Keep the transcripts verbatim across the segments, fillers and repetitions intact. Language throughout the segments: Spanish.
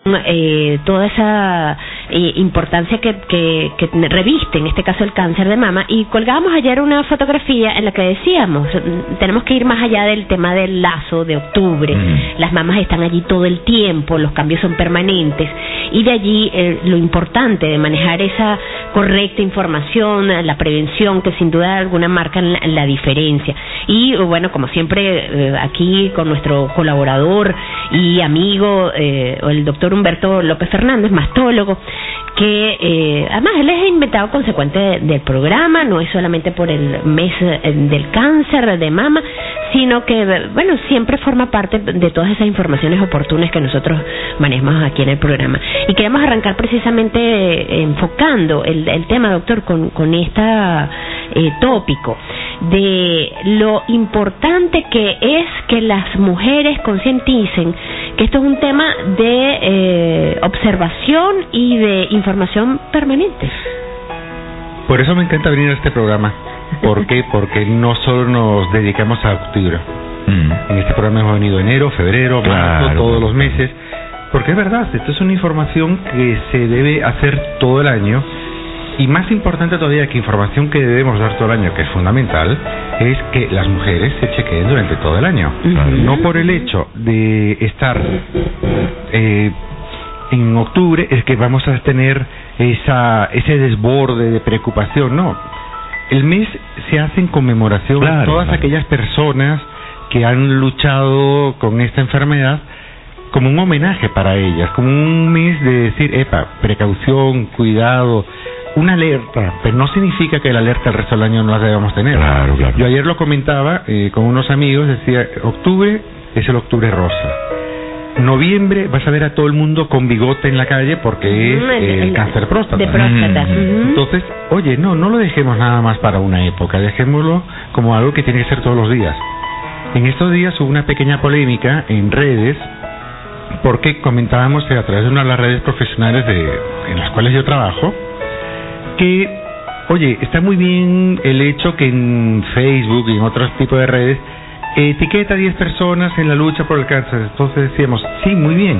eh, toda esa eh, importancia que, que, que reviste, en este caso el cáncer de mama, y colgábamos ayer una fotografía en la que decíamos, tenemos que ir más allá del tema del lazo de octubre, mm. las mamas están allí todo el tiempo, los cambios son permanentes, y de allí eh, lo importante de manejar esa correcta información, la prevención, que sin duda alguna marcan la, la diferencia. Y bueno, como siempre, eh, aquí con nuestro colaborador y amigo, eh, el doctor Humberto López Fernández, mastólogo, que eh, además él es inventado consecuente de, del programa, no es solamente por el mes eh, del cáncer de mama, sino que, bueno, siempre forma parte de todas esas informaciones oportunas que nosotros manejamos aquí en el programa. Y queremos arrancar precisamente eh, enfocando el, el tema, doctor, con, con este eh, tópico de lo importante que es que las mujeres concienticen que esto es un tema de eh, observación y de información permanente. Por eso me encanta venir a este programa. ¿Por qué? Porque no solo nos dedicamos a octubre. Mm. En este programa hemos venido enero, febrero, marzo, claro, todos los meses. Porque es verdad, esto es una información que se debe hacer todo el año. Y más importante todavía que información que debemos dar todo el año, que es fundamental, es que las mujeres se chequeen durante todo el año. Uh-huh. No por el hecho de estar eh, en octubre es que vamos a tener esa ese desborde de preocupación, no. El mes se hace en conmemoración claro, a todas claro. aquellas personas que han luchado con esta enfermedad, como un homenaje para ellas, como un mes de decir, epa, precaución, cuidado, una alerta, pero no significa que la alerta el resto del año no la debamos tener. Claro, claro. Yo ayer lo comentaba eh, con unos amigos, decía, octubre es el octubre rosa. Noviembre vas a ver a todo el mundo con bigote en la calle porque es el, el, el cáncer próstata. De próstata. Mm. Uh-huh. Entonces, oye, no, no lo dejemos nada más para una época, dejémoslo como algo que tiene que ser todos los días. En estos días hubo una pequeña polémica en redes porque comentábamos a través de una de las redes profesionales de, en las cuales yo trabajo, que, oye, está muy bien el hecho que en Facebook y en otros tipos de redes etiqueta a diez personas en la lucha por el cáncer. Entonces decíamos, sí, muy bien.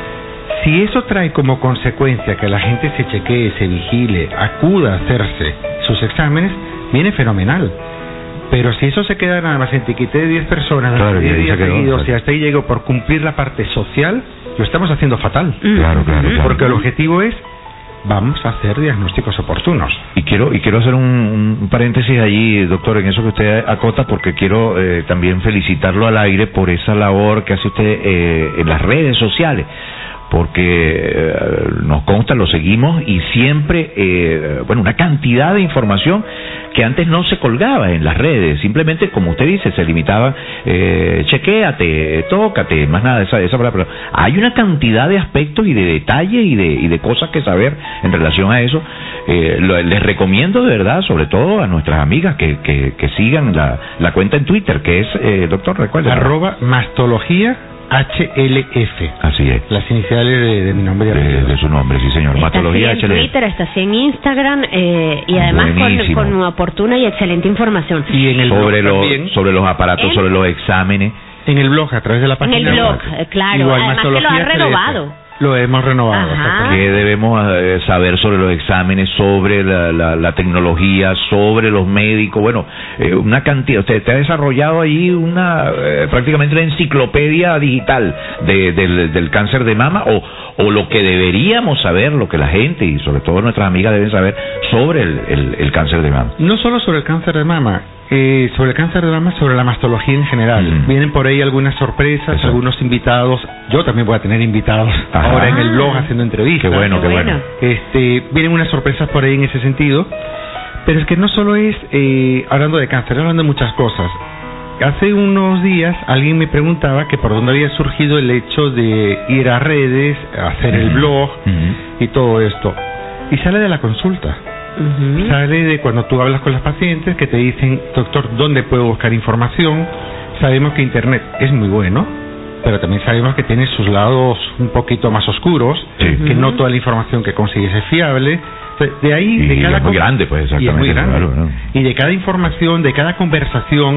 Si eso trae como consecuencia que la gente se chequee, se vigile, acuda a hacerse sus exámenes, viene fenomenal. Pero si eso se queda nada más en etiquete de diez personas, claro, diez días seguidos, claro. y hasta ahí llegó por cumplir la parte social, lo estamos haciendo fatal. Claro, claro, claro. Porque el objetivo es, vamos a hacer diagnósticos oportunos. Y quiero y quiero hacer un, un paréntesis allí, doctor, en eso que usted acota, porque quiero eh, también felicitarlo al aire por esa labor que hace usted eh, en las redes sociales, porque eh, nos consta, lo seguimos, y siempre, eh, bueno, una cantidad de información que antes no se colgaba en las redes, simplemente, como usted dice, se limitaba, eh, chequéate, tócate, más nada de esa, de esa palabra. Hay una cantidad de aspectos y de detalles y de, y de cosas que saber en relación a eso. Eh, lo, les recomiendo de verdad, sobre todo a nuestras amigas, que, que, que sigan la, la cuenta en Twitter, que es, eh, doctor, recuerda, arroba mastología H L F. Así es. Las iniciales de, de mi nombre. De, de su nombre, sí señor. Está Mastología así en H L F. Twitter, está así en Instagram, eh, y además con, con una oportuna y excelente información. Y en el sobre, blog los, también, sobre los aparatos, ¿En? sobre los exámenes. En el blog, a través de la página. En el blog, web. claro. Igual, además que lo ha renovado. Lo hemos renovado. ¿Qué debemos eh, saber sobre los exámenes, sobre la, la, la tecnología, sobre los médicos? Bueno, eh, una cantidad. Usted te ha desarrollado ahí una eh, prácticamente una enciclopedia digital de, del, del cáncer de mama, o, o lo que deberíamos saber, lo que la gente y sobre todo nuestras amigas deben saber sobre el, el, el cáncer de mama. No solo sobre el cáncer de mama. Eh, sobre el cáncer de mama, sobre la mastología en general. Mm. Vienen por ahí algunas sorpresas, Eso. algunos invitados. Yo también voy a tener invitados Ajá. ahora en el blog haciendo entrevistas. Qué bueno, qué, qué bueno. Este, vienen unas sorpresas por ahí en ese sentido. Pero es que no solo es eh, hablando de cáncer, hablando de muchas cosas. Hace unos días alguien me preguntaba que por dónde había surgido el hecho de ir a redes, hacer mm. el blog mm. y todo esto. Y sale de la consulta. Uh-huh. Sale de cuando tú hablas con los pacientes que te dicen, doctor, ¿dónde puedo buscar información? Sabemos que internet es muy bueno, pero también sabemos que tiene sus lados un poquito más oscuros, sí. que uh-huh. no toda la información que consigues es fiable. Entonces, de ahí, y de cada es muy grande, pues, exactamente. Y es muy grande. Claro, ¿no? Y de cada información, de cada conversación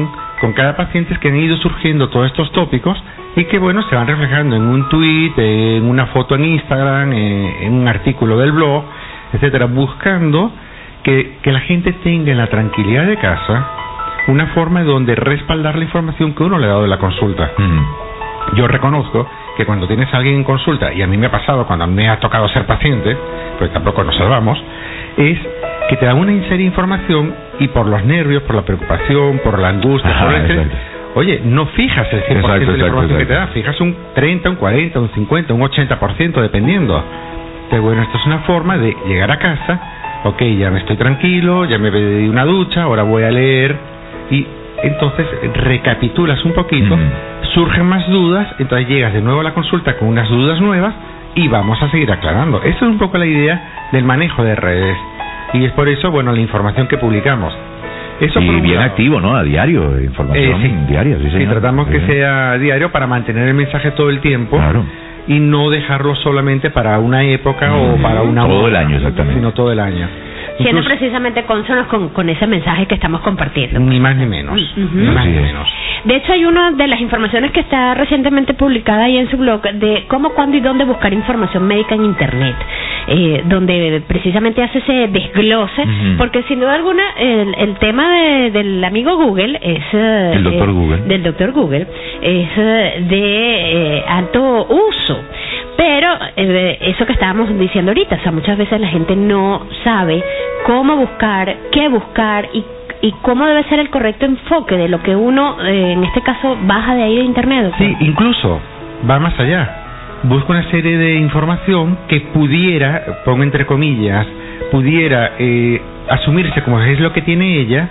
con cada paciente es que han ido surgiendo todos estos tópicos y que, bueno, se van reflejando en un tweet, en una foto en Instagram, en un artículo del blog, etcétera, buscando que, que la gente tenga en la tranquilidad de casa una forma donde respaldar la información que uno le ha dado de la consulta. Mm. Yo reconozco que cuando tienes a alguien en consulta, y a mí me ha pasado cuando me ha tocado ser paciente, pues tampoco nos salvamos, es que te dan una serie de información y por los nervios, por la preocupación, por la angustia, Ajá, por el estrés, oye, no fijas el cien por ciento de la información exacto. que te da, fijas un treinta, un cuarenta, un cincuenta, un ochenta por ciento dependiendo. Pero bueno, esto es una forma de llegar a casa, ok, ya me estoy tranquilo, ya me di una ducha, ahora voy a leer, y entonces recapitulas un poquito, mm. surgen más dudas, entonces llegas de nuevo a la consulta con unas dudas nuevas y vamos a seguir aclarando. Esa es un poco la idea del manejo de redes. Y es por eso, bueno, la información que publicamos. Eso y bien lado. activo, ¿no? A diario, información eh, sí. diaria. Sí, sí, tratamos sí. que sea diario para mantener el mensaje todo el tiempo. Claro. Y no dejarlo solamente para una época mm, o para una todo el año, exactamente. Sino todo el año. Siendo Incluso, precisamente cónsonos con, con ese mensaje que estamos compartiendo. Ni más ni menos. Uh-huh. Ni más ni menos. De hecho, hay una de las informaciones que está recientemente publicada ahí en su blog de cómo, cuándo y dónde buscar información médica en Internet, eh, donde precisamente hace ese desglose, uh-huh. porque sin duda alguna el, el tema de, del amigo Google es... Eh, el doctor eh, Google. Del doctor Google es eh, de eh, alto uso. Pero eh, eso que estábamos diciendo ahorita, o sea, muchas veces la gente no sabe cómo buscar, qué buscar y, y cómo debe ser el correcto enfoque de lo que uno, eh, en este caso, baja de ahí de Internet. ¿O sí, incluso va más allá. Busca una serie de información que pudiera, pongo entre comillas, pudiera eh, asumirse como es lo que tiene ella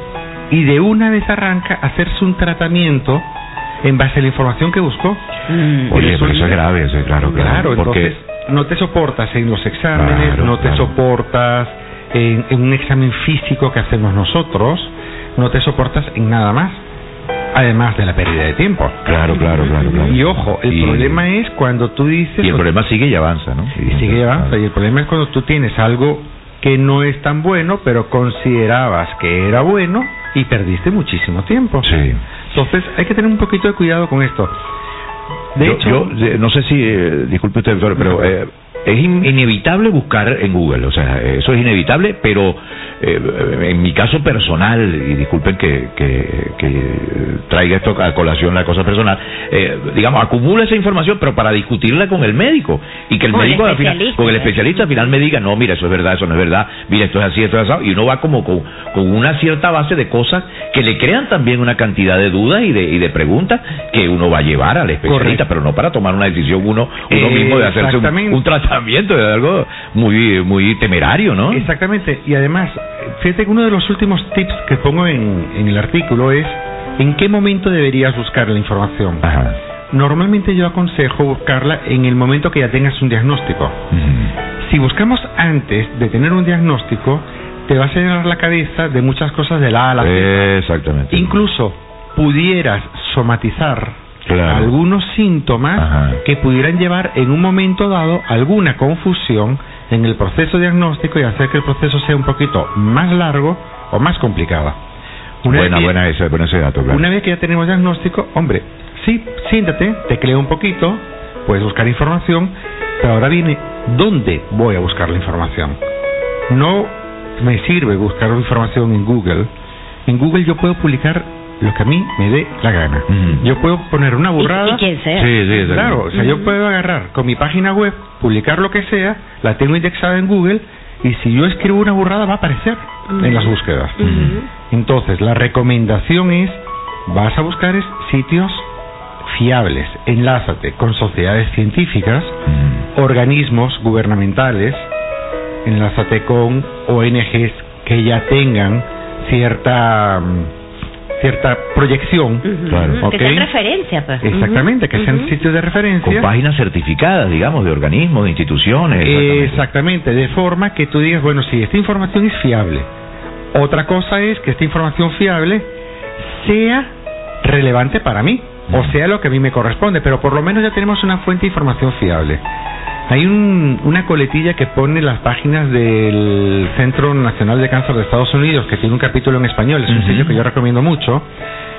y de una vez arranca a hacerse un tratamiento en base a la información que buscó. Mm. Oye, pero eso es grave, eso es claro, claro. Claro, porque entonces no te soportas en los exámenes, claro, no te claro. soportas en, en un examen físico que hacemos nosotros, no te soportas en nada más, además de la pérdida de tiempo. Claro, claro, claro. claro. Y ojo, el y, problema es cuando tú dices... Y el problema sigue y avanza, ¿no? Y sigue y avanza, y el problema es cuando tú tienes algo que no es tan bueno, pero considerabas que era bueno y perdiste muchísimo tiempo. Sí. Entonces hay que tener un poquito de cuidado con esto. De yo, hecho, yo no sé si, eh, disculpe usted, doctor, pero eh, es in, inevitable buscar en Google, o sea, eso es inevitable, pero eh, en mi caso personal, y disculpen que, que, que traiga esto a colación la cosa personal, eh, digamos, acumula esa información, pero para discutirla con el médico, y que el con médico, el al final, con el especialista al final me diga, no, mira, eso es verdad, eso no es verdad, mira, esto es así, esto es así, y uno va como con, con una cierta base de cosas que le crean también una cantidad de dudas y de, y de preguntas que uno va a llevar al especialista. Correcto. Pero no para tomar una decisión uno, uno eh, mismo de hacerse un, un tratamiento, de algo muy muy temerario, ¿no? Exactamente, y además, fíjate que uno de los últimos tips que pongo en, en el artículo es ¿en qué momento deberías buscar la información? Ajá. Normalmente yo aconsejo buscarla en el momento que ya tengas un diagnóstico. Uh-huh. Si buscamos antes de tener un diagnóstico, te vas a llenar la cabeza de muchas cosas de la A a la Z. Exactamente. Incluso pudieras somatizar Claro. algunos síntomas Ajá. que pudieran llevar en un momento dado alguna confusión en el proceso diagnóstico y hacer que el proceso sea un poquito más largo o más complicado. Una buena, vez, buena ese, buena ese dato, claro. Una vez que ya tenemos diagnóstico, hombre, sí, siéntate, teclea un poquito, puedes buscar información, pero ahora viene, ¿dónde voy a buscar la información? No me sirve buscar información en Google. En Google yo puedo publicar lo que a mí me dé la gana. Uh-huh. Yo puedo poner una burrada. Y, y quien sea. Sí, sí, sí. Claro, o sea, uh-huh. yo puedo agarrar con mi página web, publicar lo que sea, la tengo indexada en Google, y si yo escribo una burrada va a aparecer uh-huh. en las búsquedas. Uh-huh. Entonces, la recomendación es, vas a buscar sitios fiables, enlázate con sociedades científicas, uh-huh. organismos gubernamentales, enlázate con O N Ges que ya tengan cierta cierta proyección, uh-huh. claro. ¿Okay? Que sean referencia, pues. Exactamente, que uh-huh. sean sitios de referencia. Con páginas certificadas, digamos, de organismos, de instituciones. Exactamente. exactamente, de forma que tú digas, bueno, sí, esta información es fiable. Otra cosa es que esta información fiable sea relevante para mí, uh-huh. o sea lo que a mí me corresponde, pero por lo menos ya tenemos una fuente de información fiable. Hay un, una coletilla que pone las páginas del Centro Nacional de Cáncer de Estados Unidos, que tiene un capítulo en español, es un uh-huh. sitio que yo recomiendo mucho,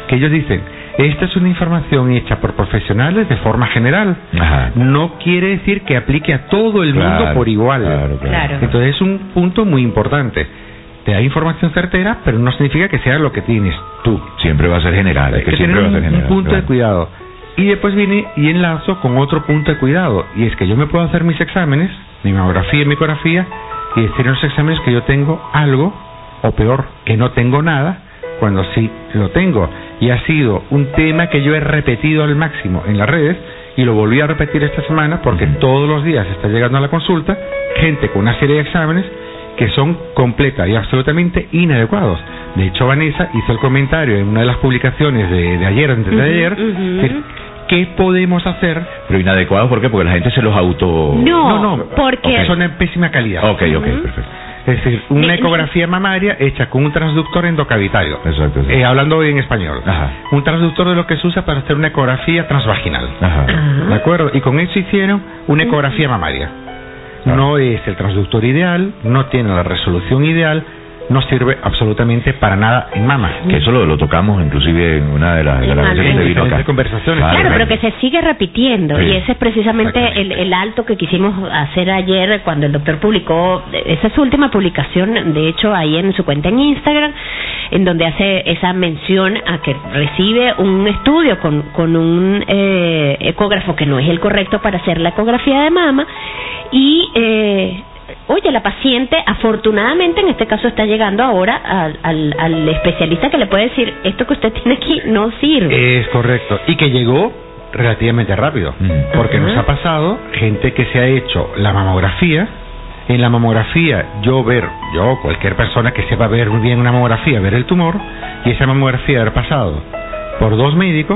que ellos dicen, esta es una información hecha por profesionales de forma general. Ajá. No quiere decir que aplique a todo el claro, mundo por igual. Claro, claro. Entonces es un punto muy importante. Te da información certera, pero no significa que sea lo que tienes tú. Siempre va a ser general. Es que, que siempre va a ser un, general. Un punto claro. de cuidado. Y después viene y enlazo con otro punto de cuidado. Y es que yo me puedo hacer mis exámenes, mi mamografía y mi ecografía, y decir en los exámenes que yo tengo algo, o peor, que no tengo nada, cuando sí lo tengo. Y ha sido un tema que yo he repetido al máximo en las redes, y lo volví a repetir esta semana, porque uh-huh. todos los días está llegando a la consulta gente con una serie de exámenes que son completa y absolutamente inadecuados. De hecho, Vanessa hizo el comentario en una de las publicaciones de, de ayer, antes de uh-huh, ayer, uh-huh. que, ¿qué podemos hacer? Pero inadecuados, ¿por qué? Porque la gente se los auto... No, no, no porque... Okay. Son de pésima calidad. Ok, ok, uh-huh. perfecto. Es decir, una ecografía mamaria hecha con un transductor endocavitario. Exacto. exacto. Eh, hablando en español. Ajá. Un transductor de lo que se usa para hacer una ecografía transvaginal. Ajá. ¿De acuerdo? Y con eso hicieron una ecografía mamaria. Ah. No es el transductor ideal, no tiene la resolución ideal, no sirve absolutamente para nada en mama. Que eso lo, lo tocamos inclusive en una de las de las veces que vino acá. Conversaciones. Claro, claro, pero que se sigue repitiendo sí. y ese es precisamente el, el alto que quisimos hacer ayer cuando el doctor publicó, esa es su última publicación, de hecho ahí en su cuenta en Instagram, en donde hace esa mención a que recibe un estudio con, con un eh, ecógrafo que no es el correcto para hacer la ecografía de mama y... Eh, Oye, la paciente, afortunadamente, en este caso está llegando ahora al, al, al especialista que le puede decir, esto que usted tiene aquí no sirve. Es correcto. Y que llegó relativamente rápido. Mm. Porque uh-huh. nos ha pasado gente que se ha hecho la mamografía. En la mamografía, yo ver, yo, cualquier persona que sepa ver muy bien una mamografía, ver el tumor, y esa mamografía haber pasado por dos médicos.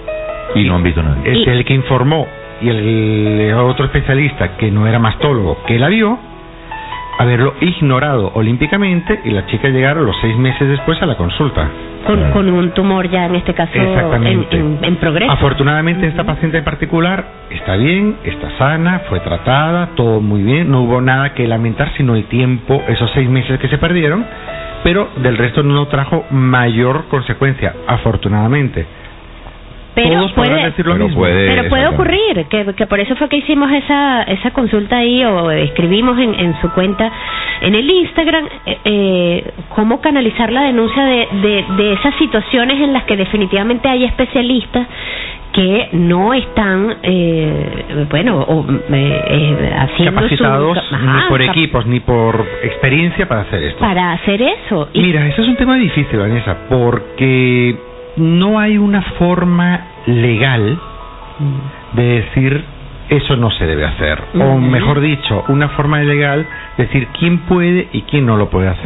Y no han visto nada. Es el que informó y el otro especialista que no era mastólogo, que la vio, haberlo ignorado olímpicamente y la chica llegar los seis meses después a la consulta. Con, con un tumor ya en este caso en, en, en progreso. Afortunadamente esta paciente en particular está bien, está sana, fue tratada, todo muy bien, no hubo nada que lamentar sino el tiempo, esos seis meses que se perdieron, pero del resto no trajo mayor consecuencia, afortunadamente. Pero Todos puede, decir lo pero mismo. puede, pero puede ocurrir, que, que por eso fue que hicimos esa esa consulta ahí, o escribimos en, en su cuenta en el Instagram, eh, eh, cómo canalizar la denuncia de, de, de esas situaciones en las que definitivamente hay especialistas que no están, eh, bueno, o, eh, eh, haciendo capacitados su, ajá, ni por equipos ni por experiencia para hacer esto. Para hacer eso. Y mira, ese es un tema difícil, Vanessa, porque no hay una forma legal de decir eso no se debe hacer, uh-huh. o mejor dicho, una forma legal de decir quién puede y quién no lo puede hacer.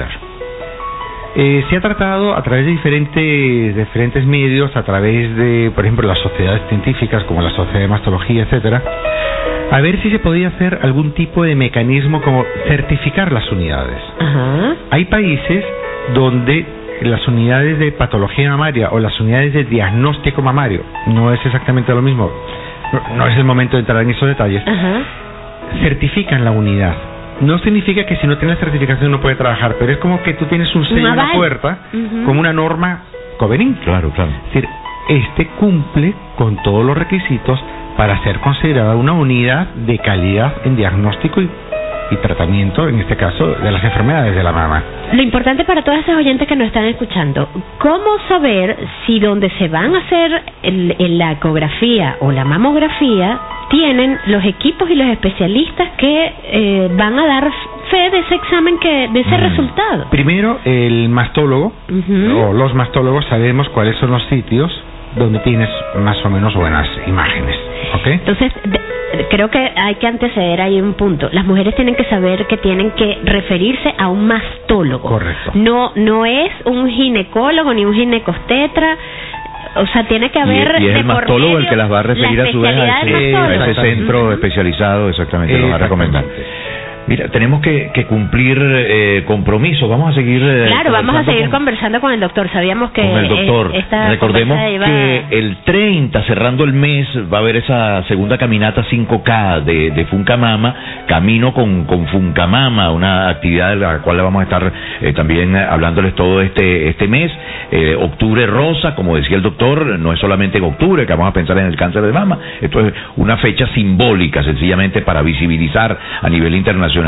Eh, se ha tratado a través de diferentes diferentes medios, a través de, por ejemplo, las sociedades científicas como la Sociedad de Mastología, etcétera, a ver si se podía hacer algún tipo de mecanismo como certificar las unidades. Uh-huh. Hay países donde las unidades de patología mamaria o las unidades de diagnóstico mamario, no es exactamente lo mismo, no, no es el momento de entrar en esos detalles, uh-huh. certifican la unidad. No significa que si no tienes certificación no puede trabajar, pero es como que tú tienes un sello en la puerta, uh-huh. como una norma conveniente. Claro, claro. Es decir, este cumple con todos los requisitos para ser considerada una unidad de calidad en diagnóstico y y tratamiento, en este caso, de las enfermedades de la mama. Lo importante para todas esas oyentes que nos están escuchando, ¿cómo saber si donde se van a hacer el, el, la ecografía o la mamografía tienen los equipos y los especialistas que eh, van a dar fe de ese examen, que de ese mm. resultado? Primero, el mastólogo, uh-huh. o los mastólogos sabemos cuáles son los sitios donde tienes más o menos buenas imágenes, ¿ok? Entonces, de, creo que hay que anteceder ahí un punto. Las mujeres tienen que saber que tienen que referirse a un mastólogo. Correcto. No, no es un ginecólogo ni un ginecostetra. O sea, tiene que haber... Y, y es el mastólogo el que las va a referir a su vez a ese, a ese centro especializado, exactamente, lo va a recomendar. Mira, tenemos que, que cumplir eh, compromisos. Vamos a seguir. Eh, claro, vamos a seguir con, conversando con el doctor. Sabíamos que. Con el doctor. Eh, esta Recordemos iba... que el treinta, cerrando el mes, va a haber esa segunda caminata cinco K de, de Funcamama, Camino con, con Funcamama, una actividad de la cual vamos a estar eh, también hablándoles todo este, este mes. Eh, octubre rosa, como decía el doctor, no es solamente en octubre que vamos a pensar en el cáncer de mama. Esto es una fecha simbólica, sencillamente para visibilizar a nivel internacional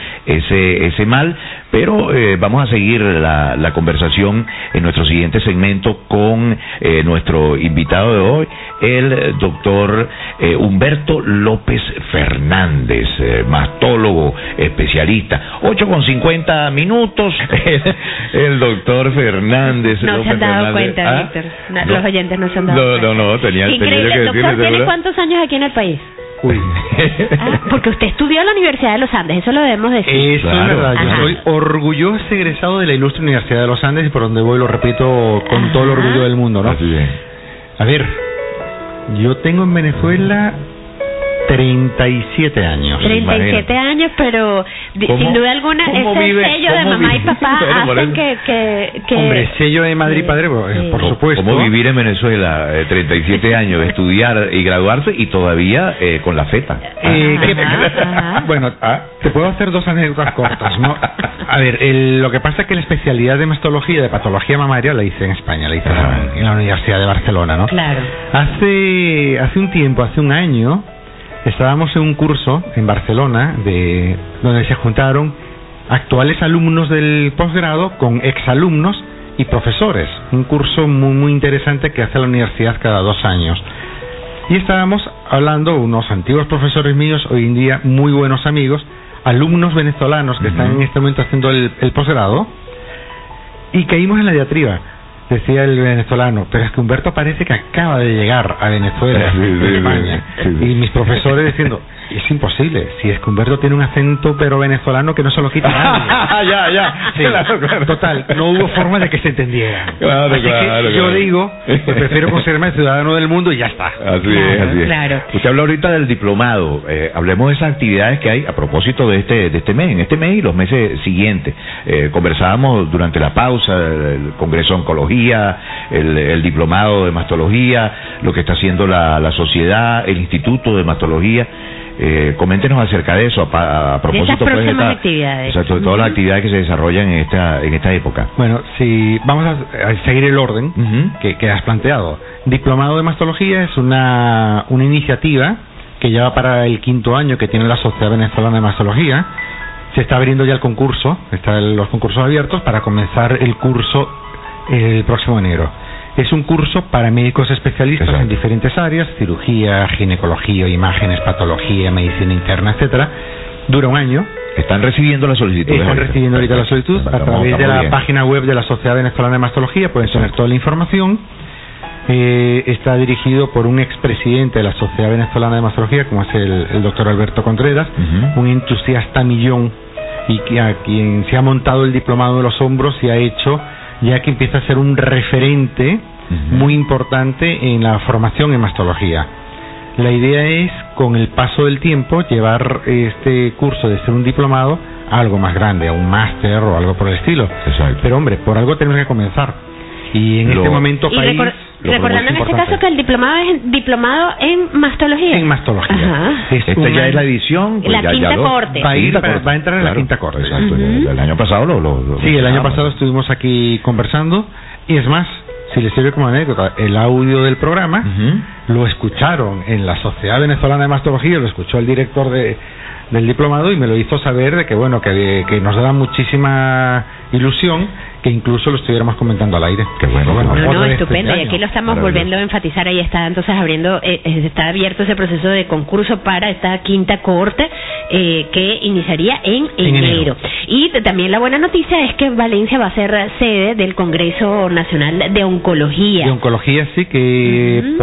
ese ese mal, pero eh, vamos a seguir la, la conversación en nuestro siguiente segmento con eh, nuestro invitado de hoy, el doctor eh, Humberto López Fernández, eh, mastólogo especialista. ocho con cincuenta minutos, el, el doctor Fernández. No López se han dado Fernández. cuenta, ¿Ah? Víctor. No, No. Los oyentes no se han dado No, cuenta. no, no, tenía, tenía Increíble. que Doctor, decirles, ¿tiene ¿verdad? cuántos años aquí en el país? Uy. Ah, porque usted estudió en la Universidad de los Andes, eso lo debemos decir. Eso Claro. es verdad. Yo Ajá. soy orgulloso egresado de la Ilustre Universidad de los Andes y por donde voy lo repito con todo el Ajá. orgullo del mundo, ¿no? Así es. A ver, yo tengo en Venezuela treinta y siete años. treinta y siete años, pero di- ¿Cómo- sin duda alguna cómo ese vive- sello de cómo mamá y vive? papá Bueno, por hacen eso. que, que, que... Hombre, sello de madre y Sí, padre, pues, sí. por supuesto. ¿Cómo vivir en Venezuela, eh, treinta y siete años, de estudiar y graduarse y todavía eh, con la feta? Eh, ¿qué- Ajá, ajá. Bueno, ah, te puedo hacer dos anécdotas cortas, ¿no? A ver, el- lo que pasa es que la especialidad de mastología, de patología mamaria, la hice en España, la hice Ajá. en, en la Universidad de Barcelona, ¿no? Claro. Hace, hace un tiempo, hace un año, estábamos en un curso en Barcelona de donde se juntaron actuales alumnos del posgrado con exalumnos y profesores. Un curso muy, muy interesante que hace la universidad cada dos años. Y estábamos hablando, unos antiguos profesores míos, hoy en día muy buenos amigos, alumnos venezolanos que Ujú. están en este momento haciendo el, el posgrado, y caímos en la diatriba. Decía el venezolano, pero es que Humberto parece que acaba de llegar a Venezuela, Sí, sí, de sí, España. sí, sí. Y mis profesores diciendo, es imposible, si es que Humberto tiene un acento pero venezolano que no se lo quita nadie. ya, ya. Sí, Claro, claro. total, no hubo forma de que se entendiera. Claro, Así que claro, yo claro. digo, pues prefiero considerarme ciudadano del mundo y ya está. Así Claro, es, así es. claro. Usted habla ahorita del diplomado. Eh, hablemos de esas actividades que hay a propósito de este de este mes, en este mes y los meses siguientes. Eh, conversábamos durante la pausa el, el Congreso de Oncología, el, el diplomado de mastología, lo que está haciendo la, la sociedad, el Instituto de Mastología. Eh, coméntenos acerca de eso a, pa- a propósito esas pues, de próximas esta- actividades. exacto, de todas las actividades que se desarrollan en esta en esta época. Bueno, si vamos a, a seguir el orden Ujú. que, que has planteado. Diplomado de Mastología es una, una iniciativa que lleva para el quinto año que tiene la Sociedad Venezolana de Mastología. Se está abriendo ya el concurso, están los concursos abiertos para comenzar el curso el próximo enero. Es un curso para médicos especialistas Exacto. en diferentes áreas, cirugía, ginecología, imágenes, patología, medicina interna, etcétera. Dura un año. Están recibiendo la solicitud. Están recibiendo ahorita la solicitud a Estamos- través de estamos la bien. página web de la Sociedad Venezolana de Mastología. Pueden tener Exacto. toda la información. Eh, está dirigido por un expresidente de la Sociedad Venezolana de Mastología, como es el, el doctor Alberto Contreras, Ujú. un entusiasta millón, y que a quien se ha montado el diplomado de los hombros y ha hecho, ya que empieza a ser un referente Ujú. muy importante en la formación en mastología. La idea es, con el paso del tiempo, llevar este curso de ser un diplomado a algo más grande, a un máster o algo por el estilo. Exacto. Pero hombre, por algo tenemos que comenzar. Y en Lo- este momento Y país, recor- lo recordando en es este importante. caso que el diplomado es diplomado en mastología. En mastología. Ajá. Es Esta un ya año- es la edición. pues La ya- quinta ya lo- corte. Va a ir Quinta para- corte. va a entrar en la Claro, quinta corte. Exacto. Ujú. El año pasado lo, lo, lo Sí, el año mencionábamos. pasado estuvimos aquí conversando, y es más, si les sirve como anécdota, el audio del programa Ujú. lo escucharon en la Sociedad Venezolana de Mastología, lo escuchó el director de, del diplomado y me lo hizo saber de que bueno, que, que nos da muchísima ilusión que incluso lo estuviéramos comentando al aire. Qué bueno, Bueno, qué No, bueno. no, orden estupendo. este Y aquí año. lo estamos Maravilloso. volviendo a enfatizar. Ahí está entonces abriendo, eh, eh, está abierto ese proceso de concurso para esta quinta cohorte eh, que iniciaría en, En enero. enero. Y t- también la buena noticia es que Valencia va a ser sede del Congreso Nacional de Oncología. De oncología sí que Ujú. por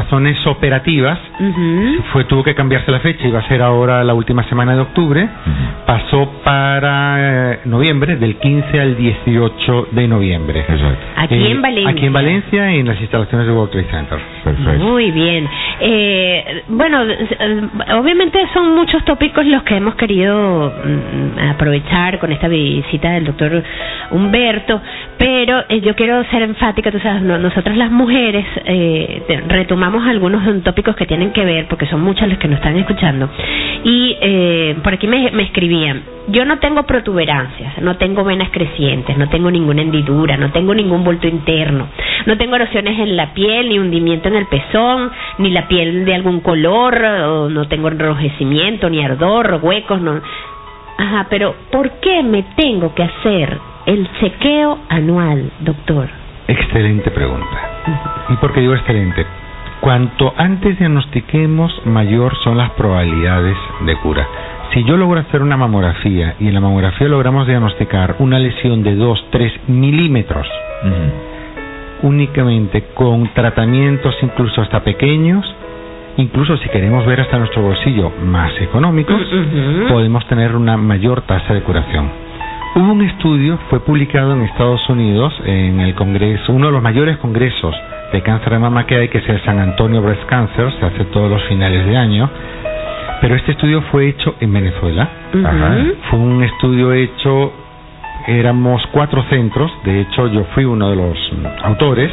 razones operativas, uh-huh. fue tuvo que cambiarse la fecha, iba a ser ahora la última semana de octubre, uh-huh. pasó para eh, noviembre, del quince al dieciocho de noviembre. Exacto. Aquí eh, en Valencia. Aquí en Valencia, en las instalaciones de World Trade Center. Perfecto. Muy bien. Eh, bueno, obviamente son muchos tópicos los que hemos querido mm, aprovechar con esta visita del doctor Humberto, pero eh, yo quiero ser enfática, tú sabes, no, nosotras las mujeres eh, retomamos algunos tópicos que tienen que ver, porque son muchas las que nos están escuchando, y eh, por aquí me, me escribían: yo no tengo protuberancias, no tengo venas crecientes, no tengo ninguna hendidura, no tengo ningún bulto interno, no tengo erosiones en la piel, ni hundimiento en el pezón, ni la piel de algún color, o no tengo enrojecimiento, ni ardor, huecos, no. Ajá, pero ¿por qué me tengo que hacer el chequeo anual, doctor? Excelente pregunta. ¿Y por qué digo excelente? Cuanto antes diagnostiquemos, mayor son las probabilidades de cura. Si yo logro hacer una mamografía y en la mamografía logramos diagnosticar una lesión de dos, tres milímetros, uh-huh. únicamente con tratamientos incluso hasta pequeños, incluso si queremos ver hasta nuestro bolsillo más económicos, uh-huh. podemos tener una mayor tasa de curación. Hubo un estudio, fue publicado en Estados Unidos, en el congreso, uno de los mayores congresos de cáncer de mama que hay, que es el San Antonio Breast Cancer, se hace todos los finales de año, pero este estudio fue hecho en Venezuela. Uh-huh. Ajá. Fue un estudio hecho, éramos cuatro centros, de hecho yo fui uno de los autores,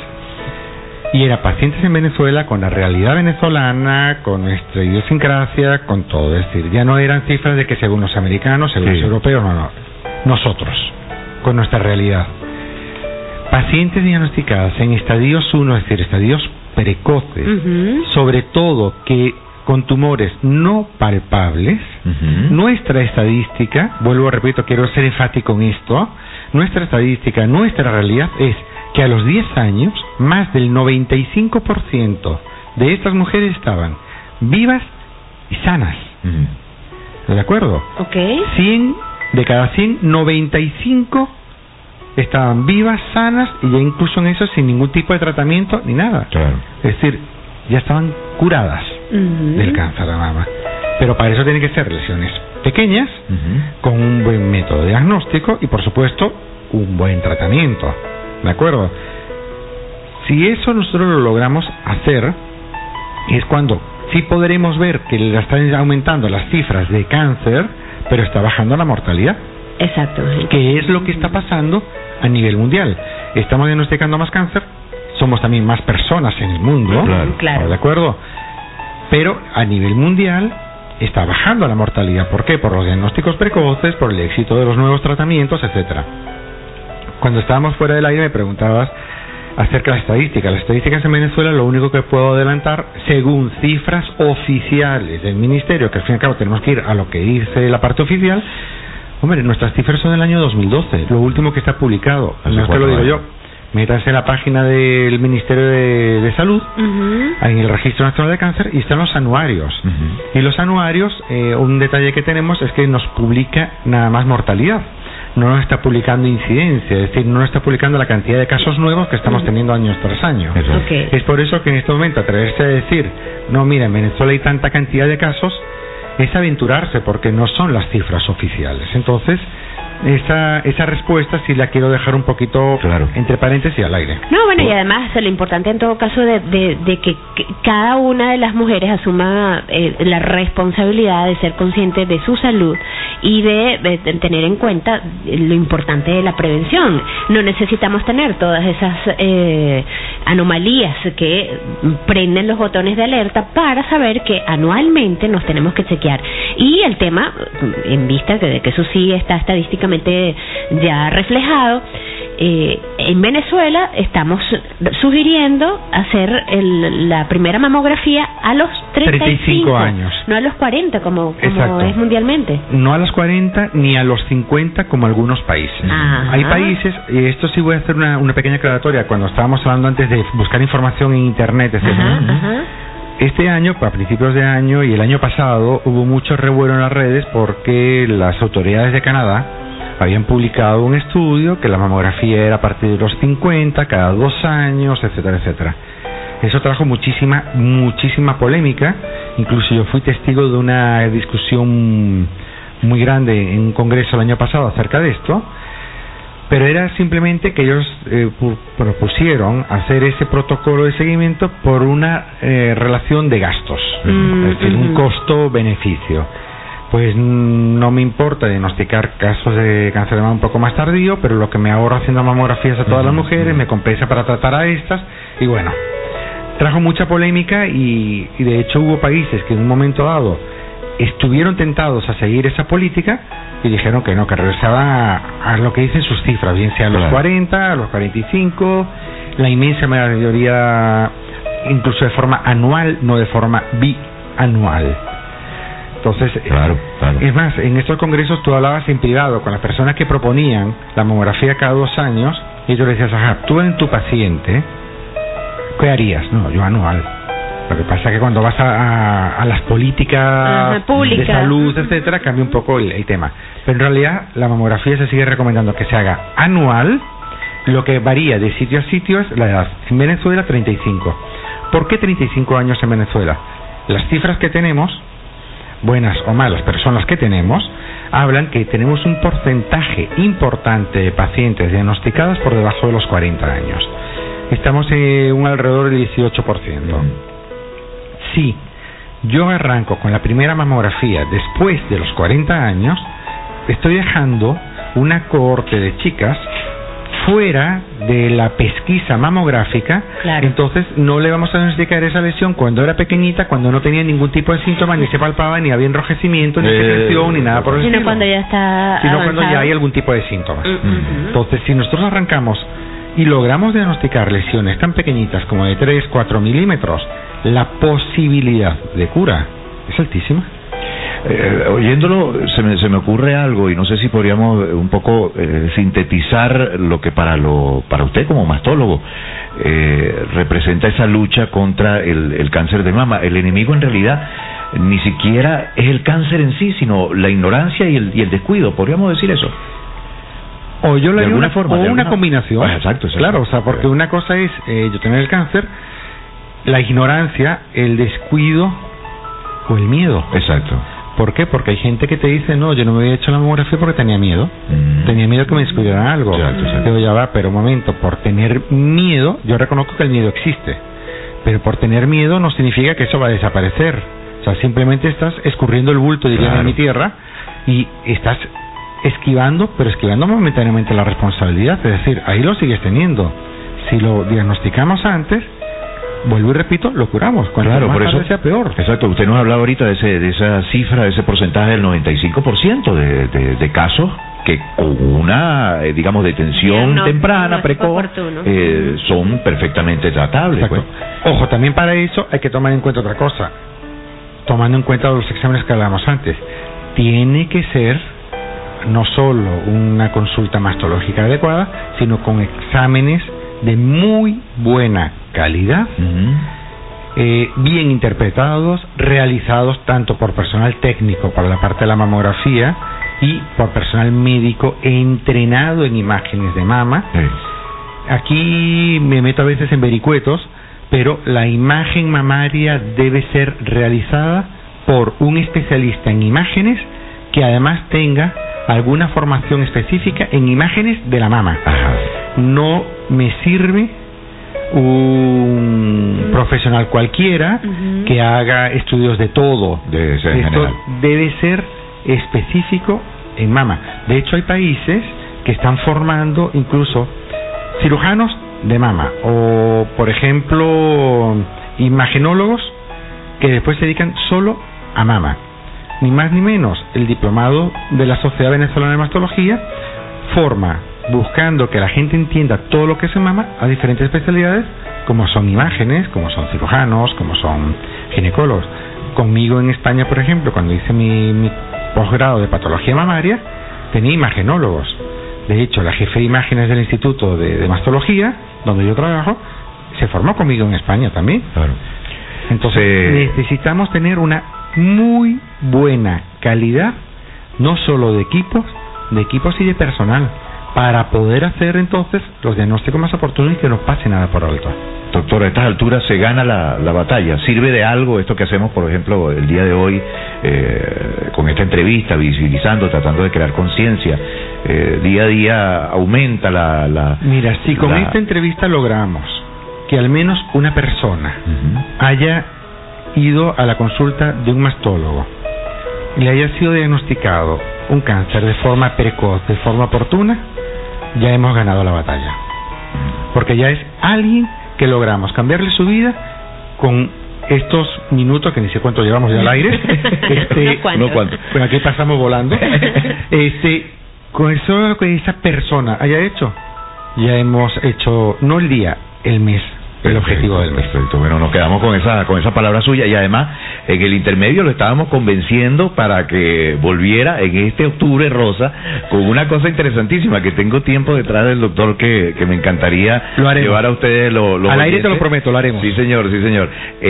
y era pacientes en Venezuela con la realidad venezolana, con nuestra idiosincrasia, con todo, es decir, ya no eran cifras de que según los americanos, según sí. los europeos, no, no, nosotros, con nuestra realidad. Pacientes diagnosticadas en estadios uno, es decir, estadios precoces, uh-huh. sobre todo que con tumores no palpables, uh-huh. nuestra estadística, vuelvo a repito, quiero ser enfático en esto, nuestra estadística, nuestra realidad es que a los diez años, más del noventa y cinco por ciento de estas mujeres estaban vivas y sanas. Uh-huh. ¿De acuerdo? Okay. cien de cada cien, noventa y cinco estaban vivas, sanas, y ya incluso en eso sin ningún tipo de tratamiento ni nada. Claro. Es decir, ya estaban curadas uh-huh. del cáncer de mama. Pero para eso tienen que ser lesiones pequeñas, uh-huh. con un buen método diagnóstico y, por supuesto, un buen tratamiento. ¿De acuerdo? Si eso nosotros lo logramos hacer, es cuando sí podremos ver que le están aumentando las cifras de cáncer, pero está bajando la mortalidad. Exacto. ¿Qué es lo que está pasando a nivel mundial? Estamos diagnosticando más cáncer, somos también más personas en el mundo, claro, claro. ¿de acuerdo? Pero a nivel mundial está bajando la mortalidad. ¿Por qué? Por los diagnósticos precoces, por el éxito de los nuevos tratamientos, etcétera. Cuando estábamos fuera del aire me preguntabas acerca de la estadística. Las estadísticas en Venezuela, lo único que puedo adelantar, según cifras oficiales del ministerio, que al fin y al cabo tenemos que ir a lo que dice la parte oficial. Hombre, nuestras cifras son del año dos mil doce, lo último que está publicado. No es que lo digo yo. Métanse en la página del Ministerio de, de Salud, uh-huh. en el Registro Nacional de Cáncer, y están los anuarios. Uh-huh. Y los anuarios, eh, un detalle que tenemos es que nos publica nada más mortalidad. No nos está publicando incidencia, es decir, no nos está publicando la cantidad de casos nuevos que estamos teniendo año tras año. Okay. Es por eso que en este momento atreverse a decir, no, mira, en Venezuela hay tanta cantidad de casos, es aventurarse, porque no son las cifras oficiales. Entonces, esa esa respuesta sí la quiero dejar un poquito, claro, entre paréntesis al aire. No, bueno, y además lo importante en todo caso de, de, de que, que cada una de las mujeres asuma eh, la responsabilidad de ser consciente de su salud y de, de, de tener en cuenta lo importante de la prevención. No necesitamos tener todas esas eh, anomalías que prenden los botones de alerta para saber que anualmente nos tenemos que chequear. Y el tema, en vista de que eso sí está estadísticamente ya reflejado, eh, en Venezuela estamos sugiriendo hacer el, la primera mamografía a los treinta y cinco, treinta y cinco años, no a los cuarenta como, como es mundialmente. No a los cuarenta ni a los cincuenta como algunos países. Ajá. Hay países, y esto sí voy a hacer una, una pequeña aclaratoria, cuando estábamos hablando antes de buscar información en internet, etcétera. Ajá, ajá. Este año, a principios de año y el año pasado, hubo mucho revuelo en las redes porque las autoridades de Canadá habían publicado un estudio que la mamografía era a partir de los cincuenta, cada dos años, etcétera, etcétera. Eso trajo muchísima, muchísima polémica. Incluso yo fui testigo de una discusión muy grande en un congreso el año pasado acerca de esto. Pero era simplemente que ellos eh, propusieron hacer ese protocolo de seguimiento por una eh, relación de gastos, mm, es decir, un costo-beneficio. Pues no me importa diagnosticar casos de cáncer de mama un poco más tardío, pero lo que me ahorro haciendo mamografías a todas las mujeres me compensa para tratar a estas. Y bueno, trajo mucha polémica y, y de hecho hubo países que en un momento dado estuvieron tentados a seguir esa política y dijeron que no, que regresaban a, a lo que dicen sus cifras, bien sea a los claro. cuarenta, a los cuarenta y cinco, la inmensa mayoría incluso de forma anual, no de forma bianual. Entonces, claro, claro. es más, en estos congresos tú hablabas en privado con las personas que proponían la mamografía cada dos años y tú le decías, ajá, tú en tu paciente, ¿qué harías? No, yo anual. Lo que pasa es que cuando vas a, a, a las políticas Ajá, de salud, etcétera, cambia un poco el, el tema. Pero en realidad la mamografía se sigue recomendando que se haga anual. Lo que varía de sitio a sitio es la edad. En Venezuela, treinta y cinco. ¿Por qué treinta y cinco años en Venezuela? Las cifras que tenemos, buenas o malas, pero son las que tenemos, hablan que tenemos un porcentaje importante de pacientes diagnosticadas por debajo de los cuarenta años. Estamos en un alrededor del dieciocho por ciento. Si yo arranco con la primera mamografía después de los cuarenta años, estoy dejando una cohorte de chicas fuera de la pesquisa mamográfica. Claro. Entonces no le vamos a diagnosticar esa lesión cuando era pequeñita, cuando no tenía ningún tipo de síntomas, ni se palpaba, ni había enrojecimiento, ni eh, secreción, ni nada por el estilo. Sino cuando ya está Sino avanzado. cuando ya hay algún tipo de síntomas. Uh-huh. Entonces, si nosotros arrancamos y logramos diagnosticar lesiones tan pequeñitas como de tres, cuatro milímetros, la posibilidad de cura es altísima. Eh, oyéndolo se me, se me ocurre algo y no sé si podríamos un poco eh, sintetizar lo que para lo para usted como mastólogo eh, representa esa lucha contra el, el cáncer de mama. El enemigo en realidad ni siquiera es el cáncer en sí, sino la ignorancia y el, y el descuido, ¿podríamos decir eso? O yo le de alguna una, forma, o de una alguna... combinación. Ah, exacto, exacto. Claro, o sea, porque una cosa es eh, yo tener el cáncer, la ignorancia, el descuido o el miedo. Exacto. ¿Por qué? Porque hay gente que te dice, no, yo no me había hecho la mamografía porque tenía miedo. Mm. Tenía miedo que me descuidaran algo. Exacto, exacto. Pero ya va, pero un momento, por tener miedo, yo reconozco que el miedo existe, pero por tener miedo no significa que eso va a desaparecer. O sea, simplemente estás escurriendo el bulto, dirían claro. en mi tierra, y estás esquivando, pero esquivando momentáneamente la responsabilidad. Es decir, ahí lo sigues teniendo. Si lo diagnosticamos antes, vuelvo y repito, lo curamos. Cuanto claro, más por eso sea peor. Exacto, usted nos hablaba ahorita de ese de esa cifra, de ese porcentaje del noventa y cinco por ciento de, de, de casos que con una, eh, digamos, detención no, temprana, no precoz, eh, son perfectamente tratables. Pues. Ojo, también para eso hay que tomar en cuenta otra cosa. Tomando en cuenta los exámenes que hablamos antes, tiene que ser no solo una consulta mastológica adecuada, sino con exámenes de muy buena calidad, uh-huh. eh, bien interpretados, realizados tanto por personal técnico para la parte de la mamografía y por personal médico entrenado en imágenes de mama. Sí. Aquí me meto a veces en vericuetos, pero la imagen mamaria debe ser realizada por un especialista en imágenes que además tenga alguna formación específica en imágenes de la mama. Ajá. No me sirve un profesional cualquiera uh-huh. que haga estudios de todo. Debe ser Esto general. Debe ser específico en mama. De hecho, hay países que están formando incluso cirujanos de mama o, por ejemplo, imagenólogos que después se dedican solo a mama. Ni más ni menos, el diplomado de la Sociedad Venezolana de Mastología forma, buscando que la gente entienda todo lo que se mama, a diferentes especialidades, como son imágenes, como son cirujanos, como son ginecólogos. Conmigo en España, por ejemplo, cuando hice mi, mi posgrado de patología mamaria, tenía imagenólogos. De hecho, la jefe de imágenes del Instituto de, de Mastología, donde yo trabajo, se formó conmigo en España también. Claro. Entonces, sí. necesitamos tener una muy buena calidad, no solo de equipos, de equipos y de personal, para poder hacer entonces los diagnósticos más oportunos y que no pase nada por alto. Doctor, a estas alturas se gana la, la batalla. ¿Sirve de algo esto que hacemos, por ejemplo, el día de hoy, eh, con esta entrevista, visibilizando, tratando de crear conciencia? Eh, día a día aumenta la... la Mira, si con la... esta entrevista logramos que al menos una persona uh-huh. haya ido a la consulta de un mastólogo y le haya sido diagnosticado un cáncer de forma precoz, de forma oportuna, ya hemos ganado la batalla. Porque ya es alguien que logramos cambiarle su vida con estos minutos, que ni sé cuánto llevamos ya al aire. este, no cuánto. Pues aquí pasamos volando. este, con eso que esa persona haya hecho, ya hemos hecho, no el día, el mes. El objetivo del mes. Perfecto. Bueno, nos quedamos con esa con esa palabra suya y además en el intermedio lo estábamos convenciendo para que volviera en este octubre rosa con una cosa interesantísima que tengo tiempo detrás del doctor que, que me encantaría llevar a ustedes lo, lo al aire te lo prometo, lo haremos. Sí, señor, sí, señor.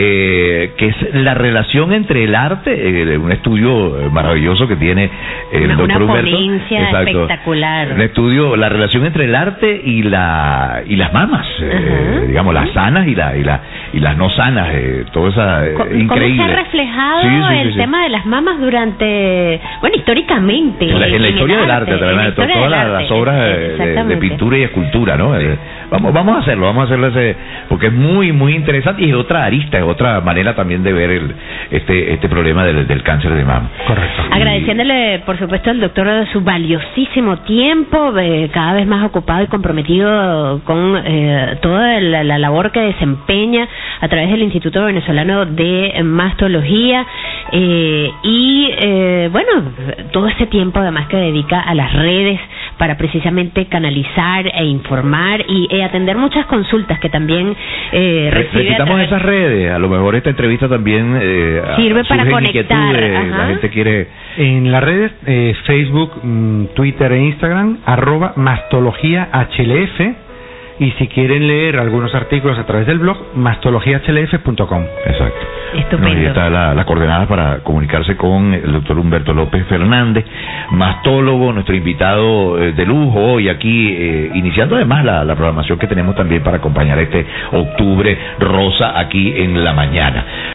Eh, que es la relación entre el arte, eh, un estudio maravilloso que tiene el una, doctor una Humberto. Ponencia Exacto. Espectacular. Un estudio, la relación entre el arte y la y las mamas, eh, uh-huh. digamos las sanas y la y la y las no sanas, eh, todo esa eh, increíble. ¿Cómo se ha reflejado sí, sí, el sí, tema sí. de las mamas durante, bueno, históricamente? En la, en la historia del arte, arte de todas las, las obras de, de pintura y escultura, ¿no? Eh, vamos, vamos a hacerlo, vamos a hacerlo ese, porque es muy, muy interesante y es otra arista, es otra manera también de ver el, este, este problema del, del cáncer de mama. Correcto. Agradeciéndole, por supuesto, al doctor su valiosísimo tiempo, eh, cada vez más ocupado y comprometido con eh, toda la, la labor que desempeña a través del Instituto Venezolano de Mastología eh, y eh, bueno, todo ese tiempo además que dedica a las redes para precisamente canalizar e informar y eh, atender muchas consultas que también eh, recibe. Necesitamos esas redes, a lo mejor esta entrevista también eh, sirve para conectar. La gente quiere en las redes eh, Facebook, mm, Twitter e Instagram arroba mastología H L F. Y si quieren leer algunos artículos a través del blog, mastología h l f punto com. Exacto. Estupendo. No, y está la, la coordenada para comunicarse con el doctor Humberto López Fernández, mastólogo, nuestro invitado eh, de lujo hoy aquí, eh, iniciando además la, la programación que tenemos también para acompañar este octubre rosa aquí en la mañana.